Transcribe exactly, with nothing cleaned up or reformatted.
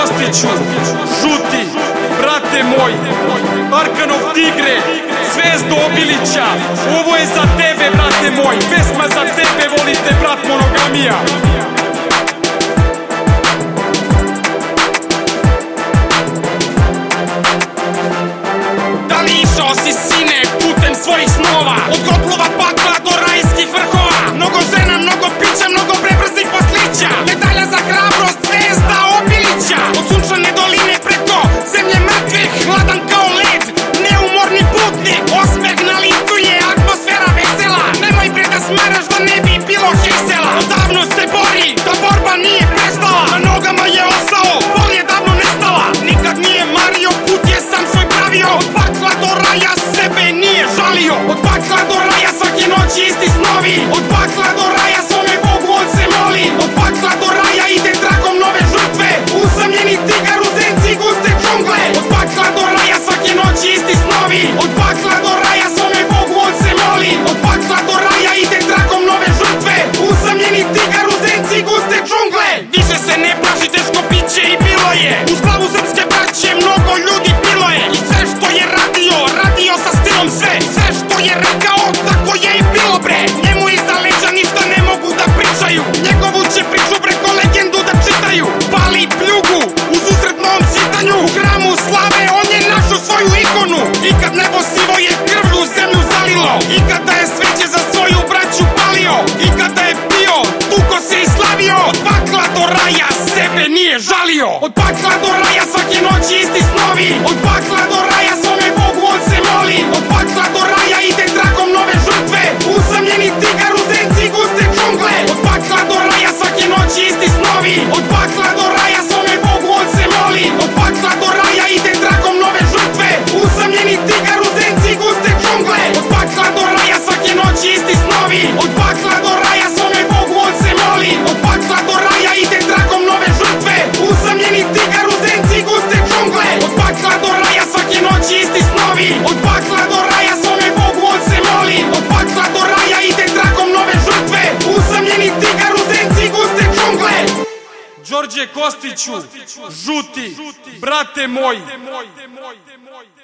Kostiću, žuti, brate moj, Arkanov tigre, zvezdo Obilića, ovo je za tebe, brate moj, pesma za tebe, volite brat Monogamija. Da li išao si, sine, putem svojih snova, od Gotlova pakla do rajskih vrhova? Mnogo žena, mnogo pića, mnogo prebrzih poslića, medalja za hrabrost, zvezda Obilića. Od sunčane doline preko zemlje mrtvih, hladan kao led, neumorni putnik, osmeh na licu je atmosfera vesela. Nemoj bre da smaraš da ne bi bilo hejsela. Odavno se bori, da borba nije prestala, na nogama je ostao, bol je davno nestala. Nikad nije mario, put je sam svoj pravio, od pakla do raja sebe nije žalio. Od pakla do raja svake noći isti snovi, od pakla do raja svome Bogu on se moli. Od pakla do raja ide tragom nove žrtve, usamljeni tigar u senci guste džungle. Od pakla do raja svake noći isti snovi, od pakla do raja svome Bogu on se moli. Od pakla do raja ide tragom nove žrtve, usamljeni tigar u senci guste džungle. Više se ne plaši, teško piće i bilo je, u slavu srpske braće mnogo ljudi bilo je. I sve što je radio, radio sa stilom sve, sve što je rekao, tako je i bilo bre. Njemu iza leđa ništa ne mogu da pričaju, njegovu će priču preko legendu da čitaju. Pali pljugu u susretnom sitanju, u hramu slave on je našu svoju ikonu. I kad nebo sivo je krvlju zemlju zalilo, i kada je sveće za svoju braću palio, i kada je pio, tuko se i slavio. Od pakla do raja sebe nije žalio, od pakla do raja svake noći isti snovi, od pakla do raja svome Bogu on se moli. Od pakla do raja ide tragom nove žrtve, usamljeni tigar u senci guste džungle. Od pakla do raja svake noći isti snovi, od pakla do raja svome Bogu on se moli. Od pakla do raja ide tragom nove žrtve, usamljeni tigar u senci guste džungle. Od pakla do raja svake noći isti snovi, od pakla do raja svome Bogu on se moli. Od pakla do raja ide tragom nove žrtve, usamljeni tigar u senci guste džungle. Od pakla do raja svake noći isti snovi, od pakla do raja svome Bogu on se moli. Od pakla do raja ide tragom nove žrtve, usamljeni tigar u senci guste džungle. Đorđe Kostiću, žuti, brate moj.